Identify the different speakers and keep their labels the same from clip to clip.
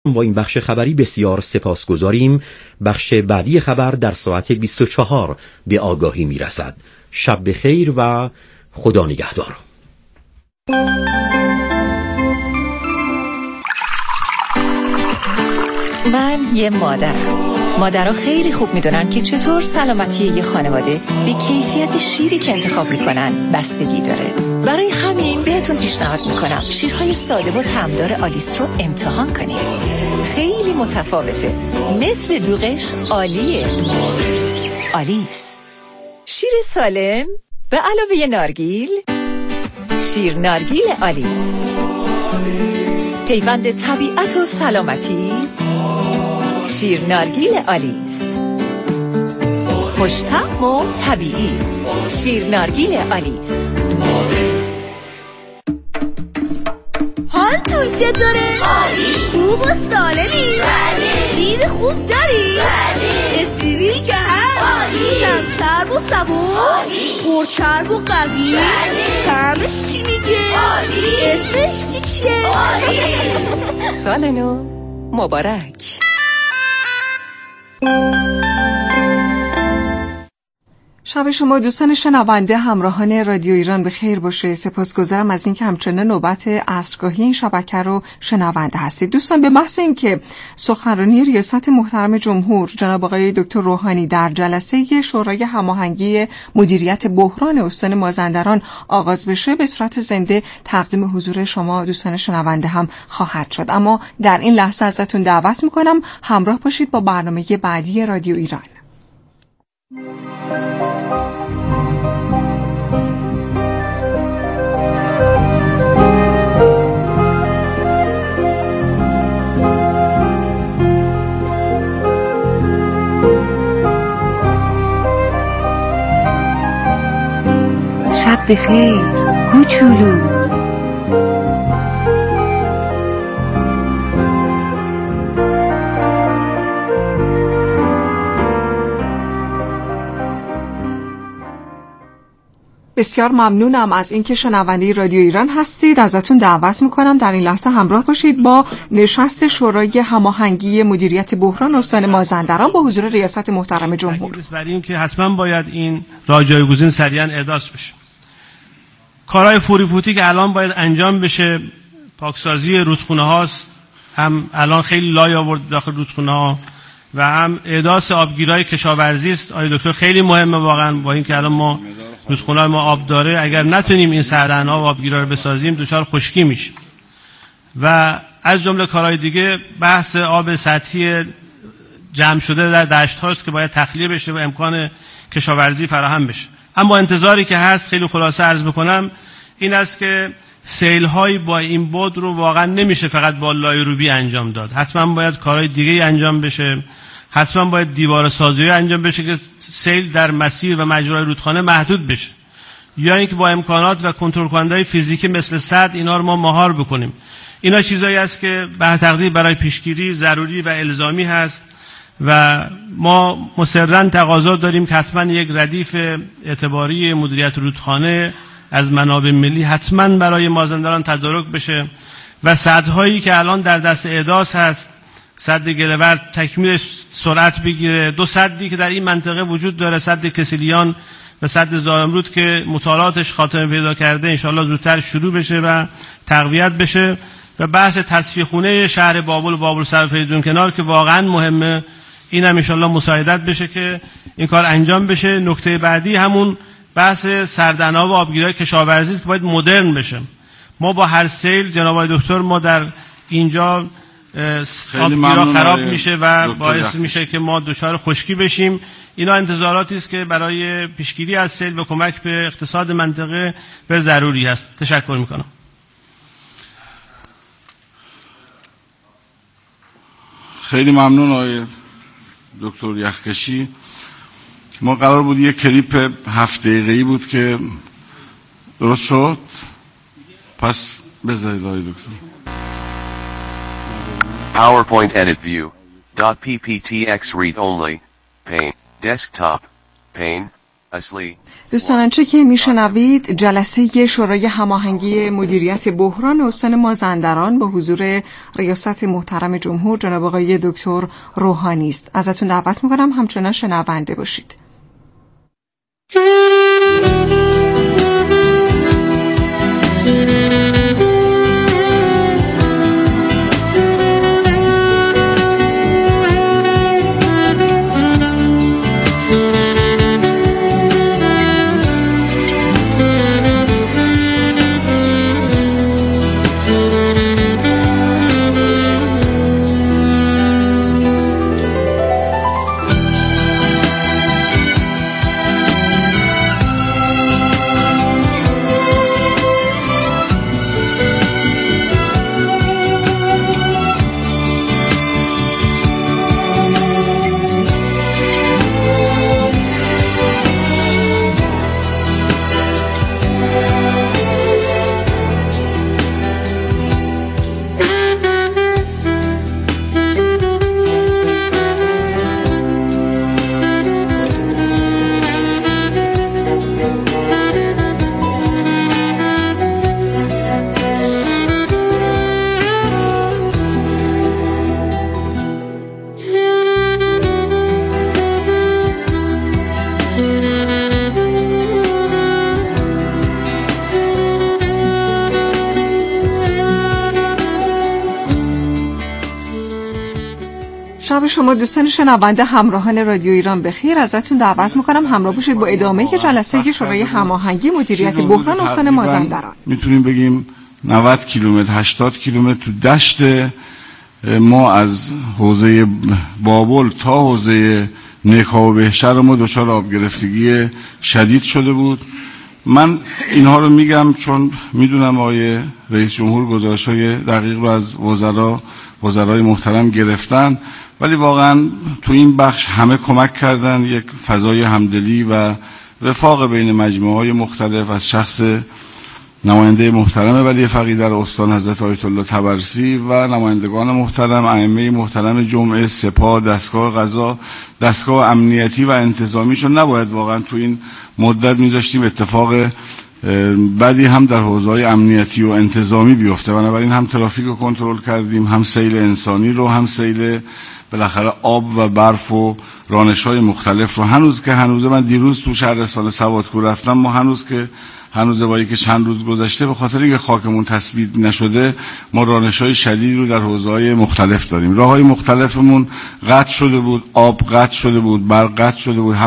Speaker 1: با این بخش خبری بسیار سپاسگزاریم. بخش بعدی خبر در ساعت 24 به آگاهی میرسد. شب بخیر و خدا نگهدار.
Speaker 2: من یه مادرها خیلی خوب میدونن که چطور سلامتی یه خانواده به کیفیت شیری که انتخاب میکنن بستگی داره. برای همین بهتون پیشنهاد میکنم شیرهای ساده و طعمدار آلیس رو امتحان کنید. خیلی متفاوته، مثل دوغش عالیه. آلیس، شیر سالم به علاوه نارگیل. شیر نارگیل آلیس، پیوند طبیعت و سلامتی. شیر نارگیل آلیس، خوش‌طعم و طبیعی. شیر نارگیل آلیس.
Speaker 3: حالتون چطوره؟ عالی. خوب و سالمی؟ بله. شیر خوب داری؟ بله. استریل که هست؟ عالی. کم چرب و صبور؟ عالی. پرچرب و قوی؟ بله. طعمش چی میگه؟ عالی. اسمش چیه؟ عالی.
Speaker 2: سال نو مبارک.
Speaker 4: شب شما دوستان شنونده همراهان رادیو ایران به خیر باشه. سپاسگزارم از اینکه همچنان نوبت عصرگاهی این شبکه رو شنونده هستید. دوستان، به محض اینکه سخنرانی ریاست محترم جمهور جناب آقای دکتر روحانی در جلسه شورای هماهنگی مدیریت بحران استان مازندران آغاز بشه، به صورت زنده تقدیم حضور شما دوستان شنونده هم خواهد شد. اما در این لحظه ازتون دعوت میکنم همراه باشید با برنامه بعدی رادیو ایران.
Speaker 5: شب بخیر کوچولو.
Speaker 4: بسیار ممنونم از اینکه شنونده رادیو ایران هستید. ازتون دعوت میکنم در این لحظه همراه باشید با نشست شورای هماهنگی مدیریت بحران استان مازندران با حضور ریاست محترم جمهور.
Speaker 6: برای اینکه حتما باید این راه جایگزین سریعا احداث بشه. کارهای فوری فوتی که الان باید انجام بشه، پاکسازی رودخونه هاست، هم الان خیلی لای آورد داخل رودخونه ها، و هم احداث آبگیرای کشاورزی است. آقای دکتر خیلی مهمه واقعا، با اینکه الان ما رودخونه ما آب داره، اگر نتونیم این سردنها و آبگیرا رو بسازیم دچار خشکی میشه. و از جمله کارهای دیگه بحث آب سطحی جمع شده در دشت هاست که باید تخلیه بشه و امکان کشاورزی فراهم بشه. اما انتظاری که هست، خیلی خلاصه عرض بکنم، این است که سیل‌های با این بود رو واقعا نمیشه فقط با لایروبی انجام داد. حتما باید کارهای دیگه انجام بشه. حتما باید دیوار سازی انجام بشه که سیل در مسیر و مجرای رودخانه محدود بشه، یا اینکه با امکانات و کنترل کننده‌های فیزیکی مثل سد اینا رو ما مهار بکنیم. اینا چیزایی است که به تقدیر برای پیشگیری ضروری و الزامی هست و ما مصرراً تقاضا داریم که حتما یک ردیف اعتباری مدیریت رودخانه از منابع ملی حتما برای مازندران تدارک بشه و سدهایی که الان در دست احداث هست، سد گلورد تکمیل سرعت بگیره. دو سدی که در این منطقه وجود داره، سد کسیلیان و سد زارمرود که مطالعاتش خاتمه پیدا کرده، انشالله زودتر شروع بشه و تقویت بشه. و بحث تصفیه خونه شهر بابل و بابل سر فریدون کنار که واقعا مهمه، این هم انشالله مساعدت بشه که این کار انجام بشه. نکته بعدی همون بحث سردنها و آبگیرهای کشاورزی است که باید مدرن بشه. ما با هر سیل جناب آقای دکتر، ما در اینجا آبگیرها خراب میشه و باعث میشه که ما دچار خشکی بشیم. اینا انتظاراتی است که برای پیشگیری از سیل و کمک به اقتصاد منطقه به ضروری است. تشکر میکنم.
Speaker 7: خیلی ممنون آقای دکتر یخکشی. ما قرار بود یک کلیپ 7 دقیقه‌ای بود که درست شد، پس بذارید آقای دکتر.
Speaker 8: PowerPoint edit view. .pptx read only. Pane. Desktop. Pane.
Speaker 4: دوستان آنچه که میشنوید جلسه شورای هماهنگی مدیریت بحران استان مازندران با حضور ریاست محترم جمهور جناب آقای دکتر روحانی است. ازتون دعوت میکنم همچنان شنونده باشید. شب شما دوستان شنونده همراهان رادیو ایران بخیر. ازتون دعوت میکنم همراه باشید با ادامه جلسه شورای هماهنگی مدیریت بحران استان مازندران.
Speaker 7: میتونیم بگیم 90 کیلومتر 80 کیلومتر تو دشت ما از حوزه بابل تا حوزه نکا و بهشهر ما دچار آب گرفتگی شدید شده بود. من اینها رو میگم چون میدونم آقای رئیس جمهور گزارش‌های دقیق رو از وزرای محترم گرفتن، ولی واقعا تو این بخش همه کمک کردن. یک فضای همدلی و وفاق بین مجموعه‌های مختلف از شخص نماینده محترم ولی فقیه در استان حضرت آیت الله طبرسی و نمایندگان محترم، ائمه محترم جمعه، سپاه، دستگاه قضا، دستگاه امنیتی و انتظامی، چون نباید واقعا تو این مدت میذاشتیم اتفاق بعدی هم در حوزه‌های امنیتی و انتظامی بیفته. بنابراین هم ترافیک رو کنترل کردیم، هم سیل انسانی رو، هم سیل بالاخره آب و برف و رانش‌های مختلف رو. هنوز من دیروز تو شهرستان سوادکو رفتم، ما هنوز با اینکه چند روز گذشته به خاطر اینکه خاکمون تثبیت نشده ما رانش‌های شدید رو در حوزه‌های مختلف داریم. راه‌های مختلفمون قطع شده بود، آب قطع شده بود، برق قطع شده بود.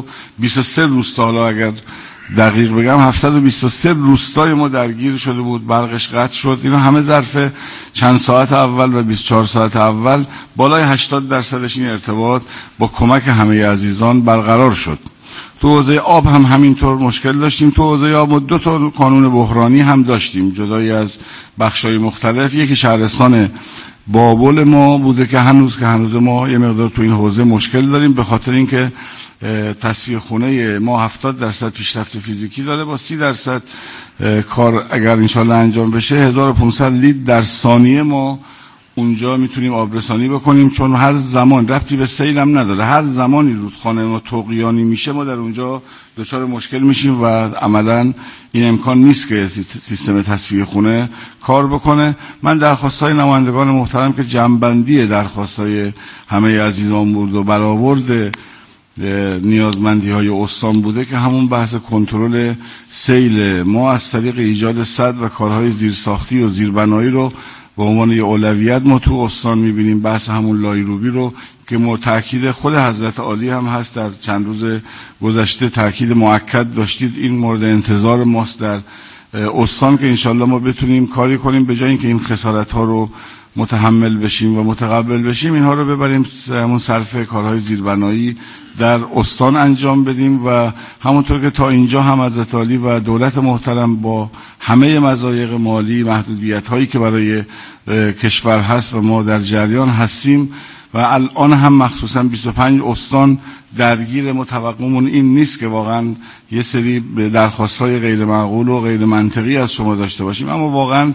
Speaker 7: 723 روستا، حالا اگر دقیق بگم 723 روستای ما درگیر شده بود، برقش قطع شد. اینا همه ظرف چند ساعت اول و 24 ساعت اول بالای 80% این ارتباط با کمک همه عزیزان برقرار شد. تو حوزه آب هم همینطور مشکل داشتیم. تو حوزه آب ما 2 تا قانون بحرانی هم داشتیم جدای از بخش‌های مختلف. یکی شهرستان بابل ما بوده که هنوز ما یه مقدار تو این حوزه مشکل داریم، به خاطر اینکه تصفیه خونه ما 70% پیشرفت فیزیکی داره، با 30% کار اگر انشالله انجام بشه 1500 لیتر در ثانیه ما اونجا میتونیم آبرسانی بکنیم. چون هر زمان ربطی به سیل هم نداره، هر زمانی رودخانه ما طغیانی میشه ما در اونجا دچار مشکل میشیم و عملا این امکان نیست که سیستم تصفیه خونه کار بکنه. من درخواستای نمایندگان محترم که جمع‌بندی درخواستای همه عزیزان بود و برآورد نیازمندی های استان بوده که همون بحث کنترل سیل ما از طریق ایجاد سد و کارهای زیرساختی و زیربنایی رو به عنوان یه اولویت ما تو استان میبینیم. بحث همون لایروبی رو که تاکید خود حضرت عالی هم هست، در چند روز گذشته تاکید مؤکد داشتید. این مورد انتظار ماست در استان که انشالله ما بتونیم کاری کنیم، به جای اینکه این خسارت ها رو متحمل بشیم و متقبل بشیم، اینها رو ببریم همون صرف کارهای زیربنایی در استان انجام بدیم. و همونطور که تا اینجا هم حضرت عالی و دولت محترم با همه مضایق مالی، محدودیت هایی که برای کشور هست و ما در جریان هستیم و الان هم مخصوصا 25 استان درگیر ما، توقعمون این نیست که واقعا یه سری درخواست‌های غیر معقول و غیر منطقی از شما داشته باشیم، اما واقعا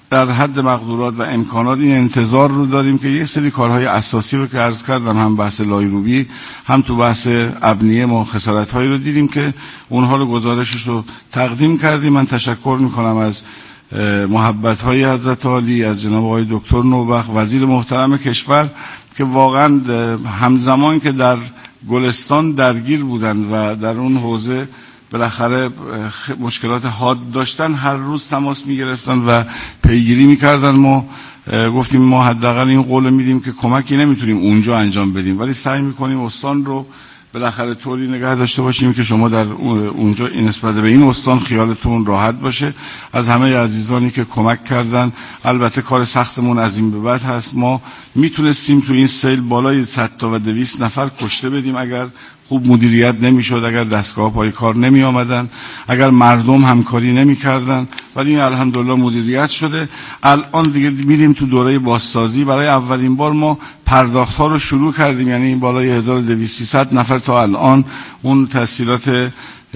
Speaker 7: در حد مقدورات و امکانات این انتظار رو داریم که یک سری کارهای اساسی رو که عرض کردم، هم بحث لایروبی هم تو بحث ابنیه ما خسارت‌هایی رو دیدیم که اونها رو گزارشش رو تقدیم کردیم. من تشکر میکنم از محبت‌های حضرت عالی، از جناب آقای دکتر نوبخت وزیر محترم کشور که واقعا همزمان که در گلستان درگیر بودند و در اون حوزه بالاخره مشکلات حاد داشتن، هر روز تماس میگرفتن و پیگیری میکردن. ما گفتیم ما حداقل این قول میدیم که کمکی نمیتونیم اونجا انجام بدیم، ولی سعی میکنیم استان رو بالاخره طوری نگه داشته باشیم که شما در اونجا نسبت به این استان خیالتون راحت باشه. از همه عزیزانی که کمک کردن، البته کار سختمون از این به بعد هست. ما میتونستیم تو این سیل بالای 100 تا و 200 نفر کشته بدیم اگر خوب مدیریت نمیشد، اگر دستگاه پای کار نمی آمدن، اگر مردم همکاری نمی کردن، ولی این الحمدلله مدیریت شده. الان دیگه میریم تو دوره بازسازی. برای اولین بار ما پرداخت ها رو شروع کردیم، یعنی بالای 1200 نفر تا الان اون تسهیلات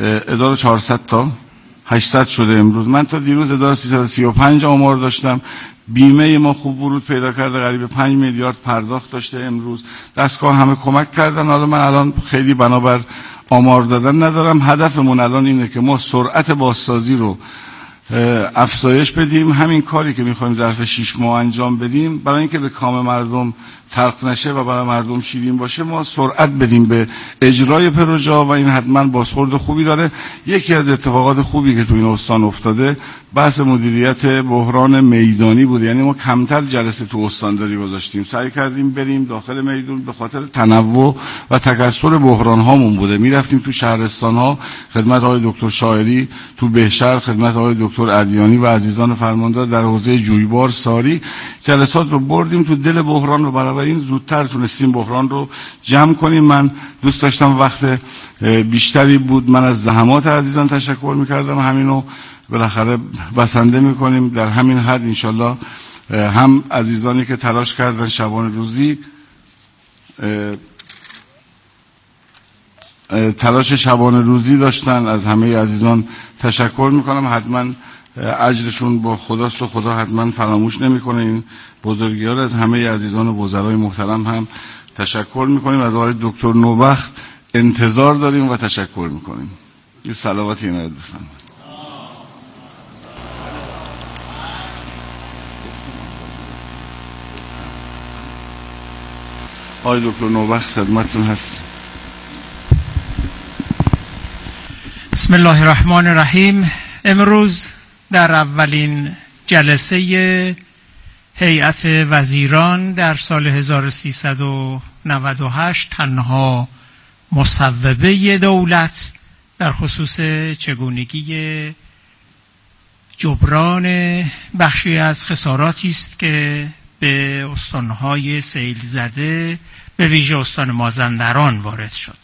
Speaker 7: 1400 تا 800 شده امروز. من تا دیروز 1335 آمار داشتم. بیمه ما خوب ورود پیدا کرده، قریب 5 میلیارد پرداخت داشته امروز. دستگاه همه کمک کردن. حالا من الان خیلی بنابر آمار دادن ندارم. هدفمون الان اینه که ما سرعت بازسازی رو افزایش بدیم. همین کاری که میخوایم ظرف 6 ماه انجام بدیم، برای اینکه به کام مردم تلخ نشه و برای مردم شیرین باشه، ما سرعت بدیم به اجرای پروژه و این حتما بازخورد خوبی داره. یکی از اتفاقات خوبی که تو این استان افتاده بحث مدیریت بحران میدانی بود. یعنی ما کمتر جلسه تو استانداری گذاشتیم، سعی کردیم بریم داخل میدون. به خاطر تنوع و تکثر بحران هامون بوده، میرفتیم تو شهرستان ها خدمت آقای دکتر شاعری، تو بهشهر خدمت آقای دکتر ادیانی و عزیزان فرماندار در حوزه جویبار ساری، جلسات رو بردیم تو دل بحران و برای این زودتر تونستیم بحران رو جمع کنیم. من دوست داشتم وقت بیشتری بود. من از زحمات عزیزان تشکر میکردم، همینو بالاخره بسنده میکنیم در همین حد. انشالله هم عزیزانی که تلاش کردن شبانه روزی، تلاش شبانه روزی داشتن، از همه عزیزان تشکر میکنم. حتما اجرشون با خداست و خدا حتما فراموش نمیکنه این بزرگی ها. از همه عزیزان و وزرای محترم هم تشکر میکنیم. از آقای دکتر نوبخت انتظار داریم و تشکر میکنیم. یه صلواتی عنایت بفرمایید. آقای دکتر نوبخت خدمتتون هست.
Speaker 8: بسم الله الرحمن الرحیم. امروز در اولین جلسه هیئت وزیران در سال 1398 تنها مصوبه دولت در خصوص چگونگی جبران بخشی از خساراتی است که به استانهای سیل زده به ویژه استان مازندران وارد شد.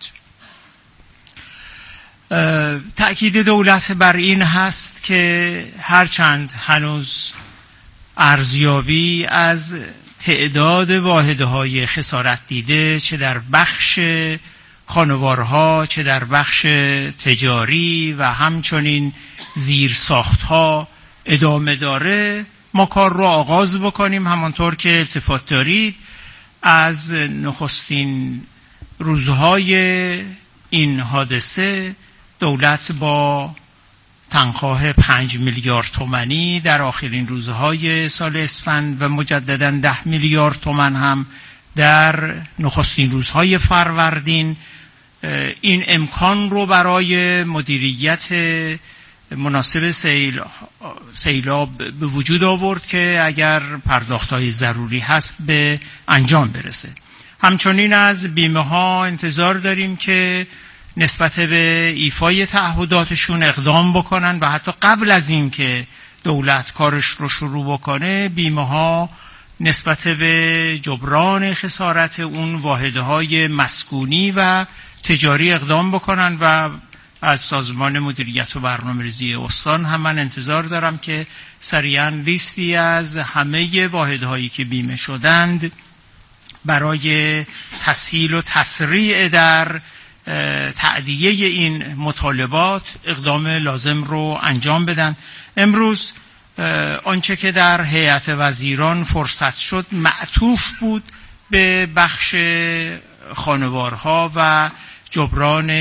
Speaker 8: تأکید دولت بر این هست که هرچند هنوز ارزیابی از تعداد واحدهای خسارت دیده چه در بخش خانوارها چه در بخش تجاری و همچنین زیرساختها ادامه داره، ما کار رو آغاز بکنیم. همانطور که التفات دارید، از نخستین روزهای این حادثه دولت با تنخواه 5 میلیارد تومانی در آخرین روزهای سال اسفند و مجدداً 10 میلیارد تومان هم در نخستین روزهای فروردین این امکان رو برای مدیریت مناسب سیلاب به وجود آورد که اگر پرداخت‌های ضروری هست به انجام برسه. همچنین از بیمه ها انتظار داریم که نسبت به ایفای تعهداتشون اقدام بکنن و حتی قبل از این که دولت کارش رو شروع بکنه بیمه ها نسبت به جبران خسارت اون واحدهای مسکونی و تجاری اقدام بکنن. و از سازمان مدیریت و برنامه‌ریزی استان هم من انتظار دارم که سریعا لیستی از همه واحدهایی که بیمه شدند برای تسهیل و تسریع در تأدیه این مطالبات اقدام لازم رو انجام بدن. امروز آنچه که در هیئت وزیران فرصت شد معطوف بود به بخش خانوارها و جبران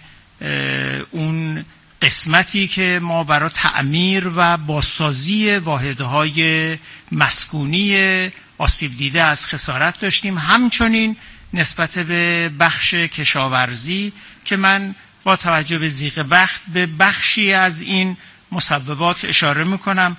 Speaker 8: اون قسمتی که ما برای تعمیر و بازسازی واحدهای مسکونی آسیب دیده از خسارت داشتیم. همچنین نسبت به بخش کشاورزی که من با توجه به ضیق وقت به بخشی از این مسببات اشاره میکنم.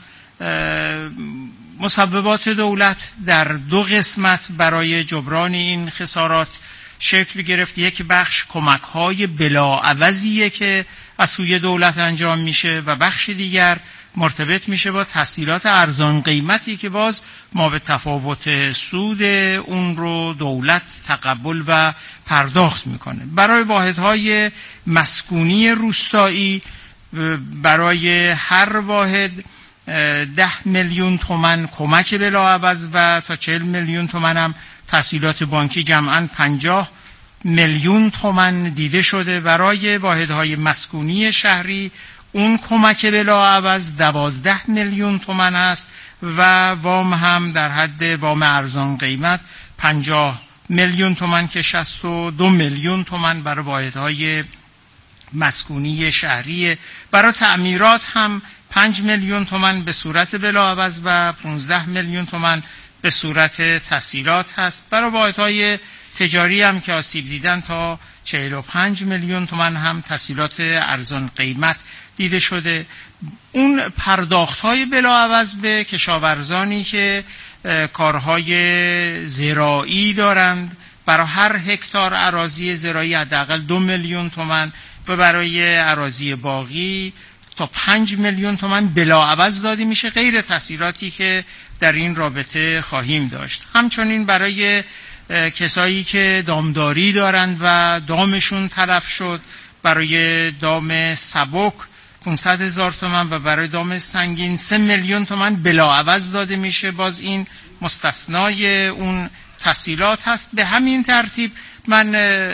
Speaker 8: مسببات دولت در دو قسمت برای جبران این خسارات شکل گرفت. یک بخش کمک‌های بلاعوضیه که از سوی دولت انجام میشه و بخش دیگر مرتبط میشه با تسهیلات ارزان قیمتی که باز ما به تفاوت سود اون رو دولت تقبل و پرداخت میکنه. برای واحدهای مسکونی روستایی برای هر واحد 10 میلیون تومان کمک بلاعوض و تا 40 میلیون تومان هم تسهیلات بانکی، جمعاً 50 میلیون تومان دیده شده. برای واحدهای مسکونی شهری اون کمک بلاعوض 12 میلیون تومان است و وام هم در حد وام ارزان قیمت 50 میلیون تومان که 62 میلیون تومان برای واحدهای مسکونی شهری. برای تعمیرات هم 5 میلیون تومان به صورت بلاعوض و 15 میلیون تومان به صورت تسهیلات هست. برای واحدهای تجاری هم که آسیب دیدن تا 45 میلیون تومان هم تسهیلات ارزان قیمت دیده شده. اون پرداخت‌های بلاعوض به کشاورزانی که کارهای زراعی دارند برای هر هکتار اراضی زراعی حداقل 2 میلیون تومان و برای اراضی باقی تا 5 میلیون تومان بلاعوض داده میشه، غیر تسهیلاتی که در این رابطه خواهیم داشت. همچنین برای کسایی که دامداری دارند و دامشون تلف شد برای دام سبک 500,000 تومان و برای دام سنگین 3 میلیون تومان بلاعوض داده میشه. باز این مستثنای اون تسهیلات هست. به همین ترتیب من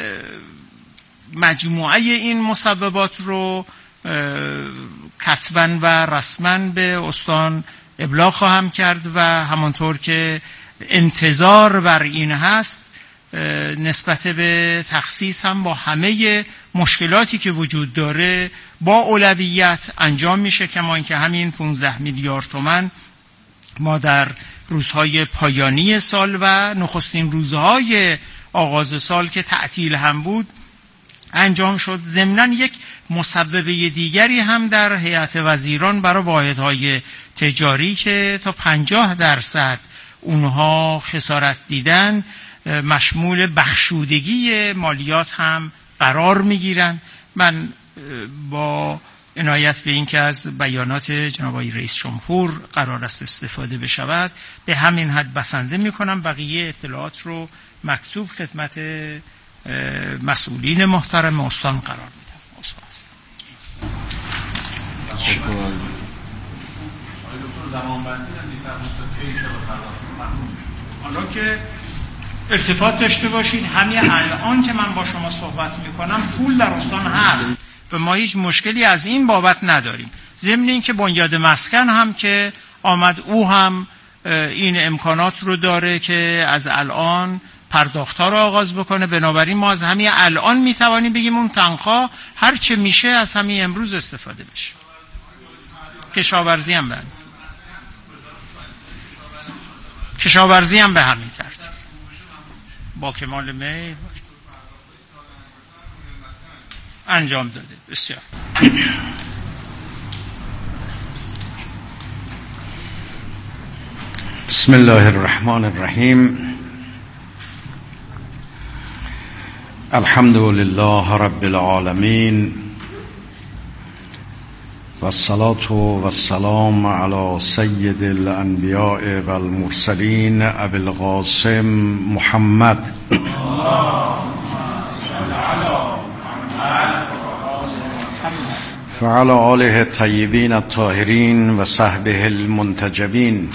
Speaker 8: مجموعه این مسببات رو کتباً و رسماً به استان ابلاغ خواهم کرد و همانطور که انتظار بر این هست نسبت به تخصیص هم با همه مشکلاتی که وجود داره با اولویت انجام میشه. کما اینکه همین 15 میلیارد تومان ما در روزهای پایانی سال و نخستین روزهای آغاز سال که تعطیل هم بود انجام شد. ضمناً یک مسببه دیگری هم در هیئت وزیران برای واحدهای تجاری که تا 50% اونها خسارت دیدن مشمول بخشودگی مالیات هم قرار میگیرن. من با عنایت به این که از بیانات جناب آقای رئیس جمهور قرار است استفاده بشود به همین حد بسنده میکنم. بقیه اطلاعات رو مکتوب خدمت مسئولین محترم استان قرار میدم. حالا که ارتباط داشته باشید، همین الان که من با شما صحبت میکنم پول در استان هست و ما هیچ مشکلی از این بابت نداریم. ضمن این که بنیاد مسکن هم که آمد او هم این امکانات رو داره که از الان پرداخت‌ها رو آغاز بکنه. بنابراین ما از همین الان میتوانیم بگیم اون تنخواه هر چه میشه از همین امروز استفاده بشه. کشاورزی هم به کشاورزی هم به همین ترتیب با کمال میل انجام داده. بسیار
Speaker 9: بسم الله الرحمن الرحیم. الحمد لله رب العالمین و الصلاة و السلام علی سید الانبیاء و المرسلین ابی القاسم محمد و علی آله الطیبین الطاهرین و صحبه المنتجبین.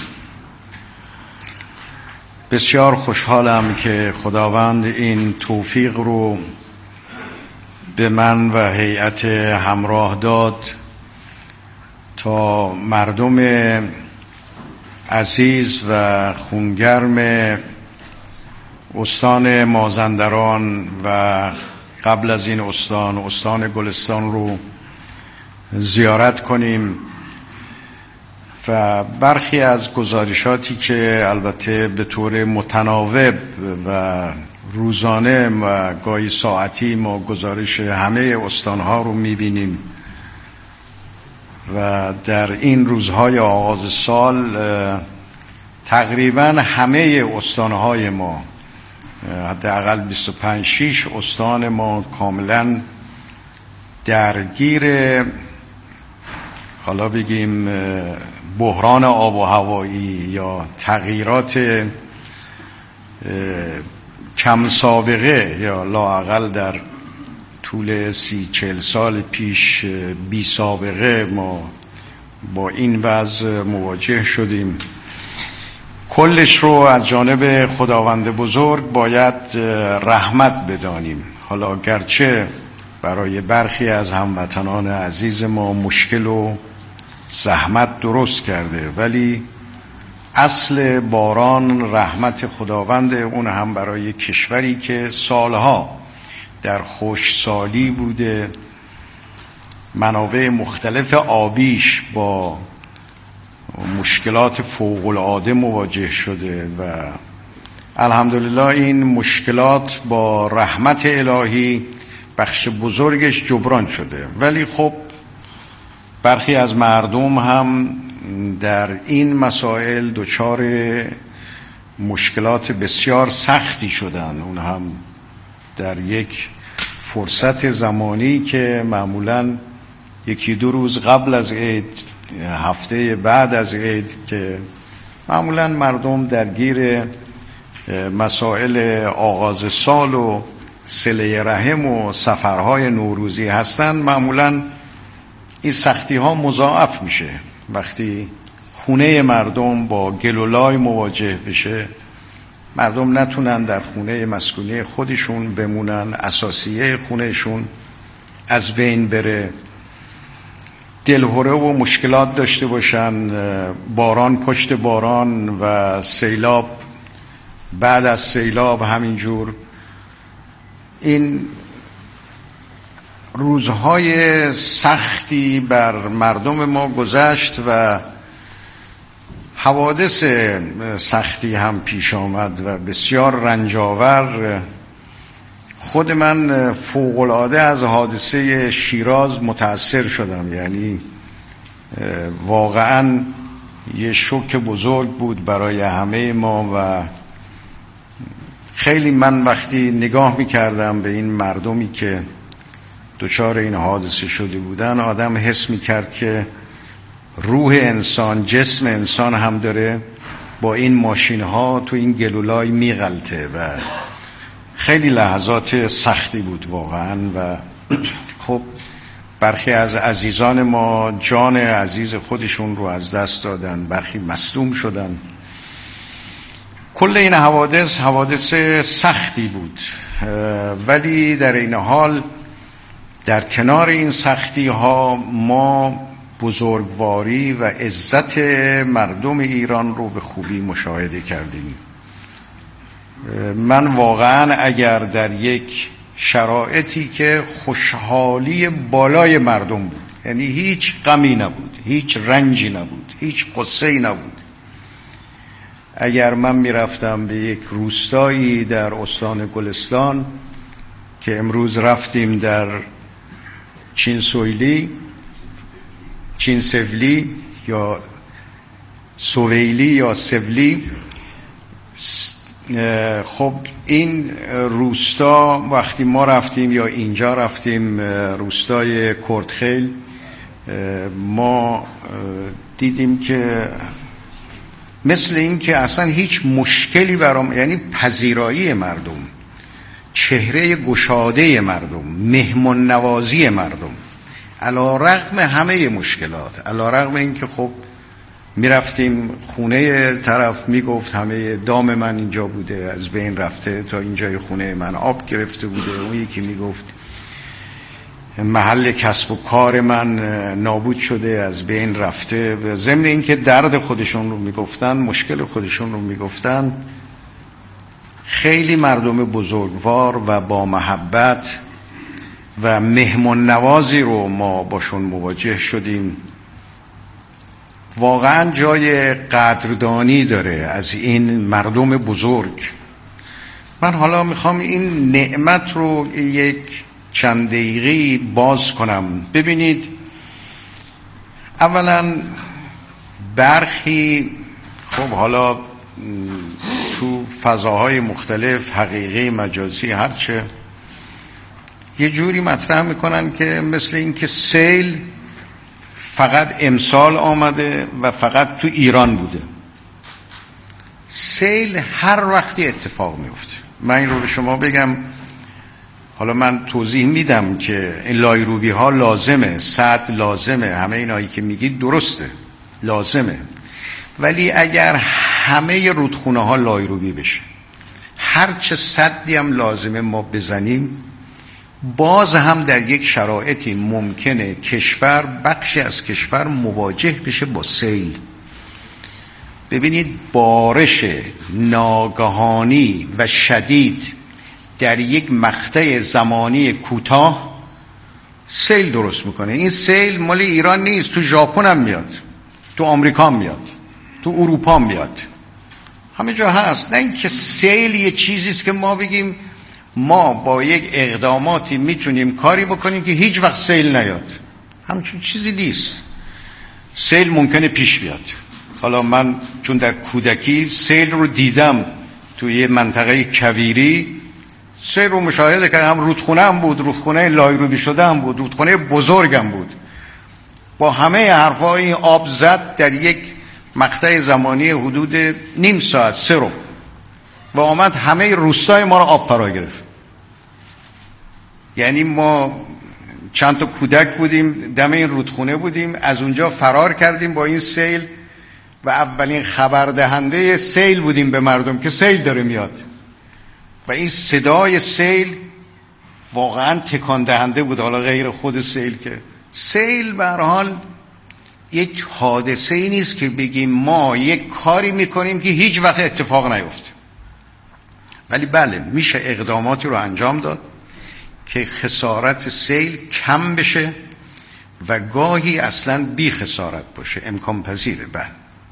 Speaker 9: بسیار خوشحالم که خداوند این توفیق رو به من و هیئت همراه داد تا مردم عزیز و خونگرم استان مازندران و قبل از این استان گلستان رو زیارت کنیم و برخی از گزارشاتی که البته به طور متناوب و روزانه و گاهی ساعتی ما گزارش همه استانها رو میبینیم و در این روزهای آغاز سال تقریبا همه استانهای ما، حداقل 25-6 استان ما کاملا درگیر حالا بگیم بحران آب و هوایی یا تغییرات کم سابقه یا لااقل در طول 30-40 سال پیش بی سابقه ما با این وضع مواجه شدیم. کلش رو از جانب خداوند بزرگ باید رحمت بدانیم. حالا گرچه برای برخی از هموطنان عزیز ما مشکل و زحمت درست کرده، ولی اصل باران رحمت خداوند، اون هم برای کشوری که سالها در خشکسالی بوده، منابع مختلف آبیش با مشکلات فوق‌العاده مواجه شده و الحمدلله این مشکلات با رحمت الهی بخش بزرگش جبران شده. ولی خب برخی از مردم هم در این مسائل دچار مشکلات بسیار سختی شدن، اون هم در یک فرصت زمانی که معمولاً 1-2 روز قبل از عید، هفته بعد از عید که معمولاً مردم درگیر مسائل آغاز سال و صله رحم و سفرهای نوروزی هستن، معمولاً این سختی ها مضاعف میشه وقتی خونه مردم با گل و لای مواجه بشه، مردم نتونن در خونه مسکونی خودشون بمونن، اساسیه خونهشون از بین بره، دلهره و مشکلات داشته باشن، باران پشت باران و سیلاب بعد از سیلاب همینجور. این روزهای سختی بر مردم ما گذشت و حوادث سختی هم پیش آمد و بسیار رنجاور. خود من فوق‌العاده از حادثه شیراز متأثر شدم، یعنی واقعا یه شوک بزرگ بود برای همه ما و خیلی من وقتی نگاه می‌کردم به این مردمی که دچار این حادثه شده بودن، آدم حس می‌کرد که روح انسان، جسم انسان هم داره با این ماشین ها تو این گلولای میغلطه و خیلی لحظات سختی بود واقعا. و خب برخی از عزیزان ما جان عزیز خودشون رو از دست دادن، برخی مصدوم شدن. کل این حوادث سختی بود، ولی در این حال در کنار این سختی ها ما بزرگواری و عزت مردم ایران رو به خوبی مشاهده کردیم. من واقعا اگر در یک شرایطی که خوشحالی بالای مردم بود، یعنی هیچ غمی نبود، هیچ رنجی نبود، هیچ قصه‌ای نبود، اگر من میرفتم به یک روستایی در استان گلستان که امروز رفتیم در چینسویلی یا سویلی یا سولی، خب این روستا وقتی ما رفتیم یا اینجا رفتیم روستای کردخیل، ما دیدیم که مثل این که اصلا هیچ مشکلی برام، یعنی پذیرایی مردم، چهره گشاده مردم، مهمان نوازی مردم، علی رغم همه مشکلات، علی رغم این که خب میرفتیم خونه طرف میگفت همه دام من اینجا بوده از بین رفته تا اینجای خونه من آب گرفته بوده، اون یکی میگفت محل کسب و کار من نابود شده، از بین رفته. ضمن اینکه درد خودشون رو میگفتن، مشکل خودشون رو میگفتن، خیلی مردم بزرگوار و با محبت و مهمون نوازی رو ما باشون مواجه شدیم. واقعا جای قدردانی داره از این مردم بزرگ. من حالا میخوام این نعمت رو یک چند دقیقی باز کنم. ببینید، اولا برخی خب حالا تو فضاهای مختلف، حقیقی، مجازی، هرچه، یه جوری مطرح میکنن که مثل این که سیل فقط امسال آمده و فقط تو ایران بوده. سیل هر وقتی اتفاق میفته. من این رو به شما بگم، حالا من توضیح میدم که این لایروبی ها لازمه، سد لازمه، همه اینایی که میگید درسته، لازمه. ولی اگر همه رودخونه ها لایروبی بشه، هرچه سدی هم لازمه ما بزنیم، باز هم در یک شرایطی ممکنه کشور، بخشی از کشور مواجه بشه با سیل. ببینید، بارش ناگهانی و شدید در یک مقطع زمانی کوتاه سیل درست میکنه. این سیل مال ایران نیست، تو ژاپن هم میاد، تو آمریکا هم میاد، تو اروپا هم میاد، همه جا هست. نه اینکه سیل یه چیزیست که ما بگیم ما با یک اقداماتی میتونیم کاری بکنیم که هیچ وقت سیل نیاد. همچون چیزی نیست. سیل ممکنه پیش بیاد. حالا من چون در کودکی سیل رو دیدم توی یه منطقه کویری، سیل رو مشاهده کردم. رودخونه هم بود، رودخونه لایروبی شده هم بود، رودخونه بزرگم بود. با همه حرفا این آب زد در یک مقطع زمانی حدود نیم ساعت، 3 رو، و آمد همه روستای ما رو آب فرا گرفت. یعنی ما چند تا کودک بودیم، دم این رودخونه بودیم، از اونجا فرار کردیم با این سیل و اولین خبردهنده سیل بودیم به مردم که سیل داره میاد. و این صدای سیل واقعا تکان دهنده بود، حالا غیر خود سیل. که سیل به هر حال یک حادثه ای نیست که بگیم ما یک کاری میکنیم که هیچ وقت اتفاق نیفته. ولی بله، میشه اقداماتی رو انجام داد که خسارت سیل کم بشه و گاهی اصلا بی خسارت باشه، امکان پذیره. بله،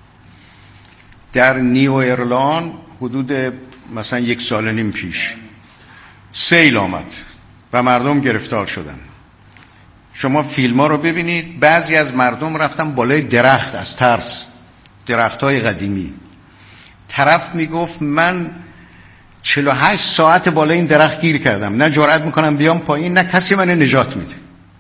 Speaker 9: در نیو ایرلند حدود مثلا 1.5 سال پیش سیل آمد و مردم گرفتار شدن. شما فیلم ها رو ببینید، بعضی از مردم رفتن بالای درخت از ترس، درخت های قدیمی. طرف میگفت من 48 ساعت بالای این درخت گیر کردم، نه جرئت میکنم بیام پایین، نه کسی منو نجات میده.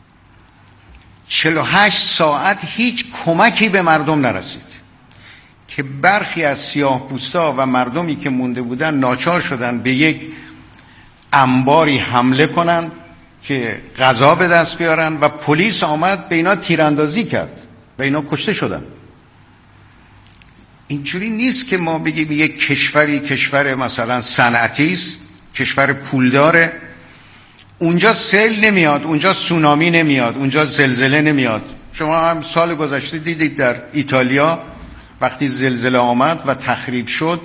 Speaker 9: 48 ساعت هیچ کمکی به مردم نرسید که برخی از سیاه‌پوستا و مردمی که مونده بودن ناچار شدن به یک انباری حمله کنن که غذا به دست بیارن و پلیس آمد به اینا تیراندازی کرد و اینا کشته شدن. اینجوری نیست که ما بگیم یک کشوری کشور مثلا صنعتی است، کشور پولداره، اونجا سیل نمیاد، اونجا سونامی نمیاد، اونجا زلزله نمیاد. شما هم سال گذشته دیدید در ایتالیا وقتی زلزله آمد و تخریب شد،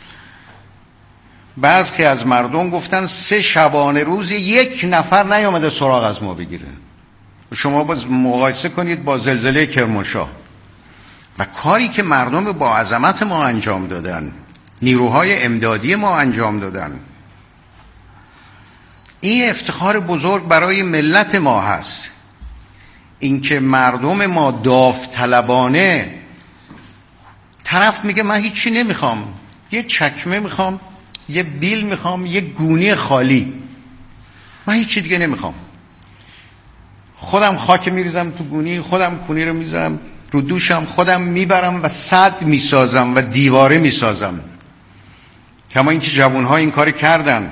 Speaker 9: بعضی از مردم گفتن 3 شبانه روز یک نفر نیامده سراغ از ما بگیره. شما باز مقایسه کنید با زلزله کرمانشاه و کاری که مردم با عظمت ما انجام دادن، نیروهای امدادی ما انجام دادن. این افتخار بزرگ برای ملت ما هست، اینکه مردم ما داوطلبانه، طرف میگه من هیچی نمیخوام، یه چکمه میخوام، یه بیل میخوام، یه گونی خالی، من هیچی دیگه نمیخوام، خودم خاک میریزم تو گونی، خودم کونی رو میذارم رو دوشم، خودم میبرم و سد میسازم و دیواره میسازم. کما اینکه جوانها این کار کردن.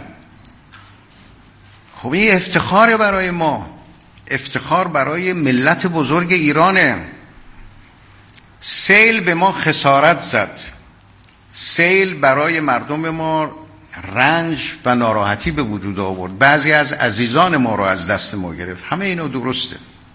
Speaker 9: خب این افتخار برای ما، افتخار برای ملت بزرگ ایرانه. سیل به ما خسارت زد، سیل برای مردم ما رنج و ناراحتی به وجود آورد، بعضی از عزیزان ما رو از دست ما گرفت، همه اینا درسته.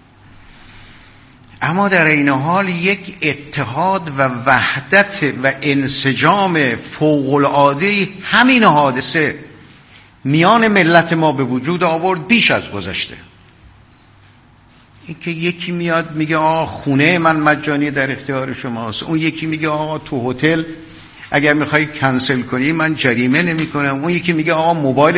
Speaker 9: اما در این حال یک اتحاد و وحدت و انسجام فوق‌العاده همین حادثه میان ملت ما به وجود آورد بیش از گذشته. این که یکی میاد میگه خونه من مجانی در اختیار شماست، اون یکی میگه تو هتل اگر میخوای کنسل کنی من جریمه نمی کنم، اون یکی میگه موبایل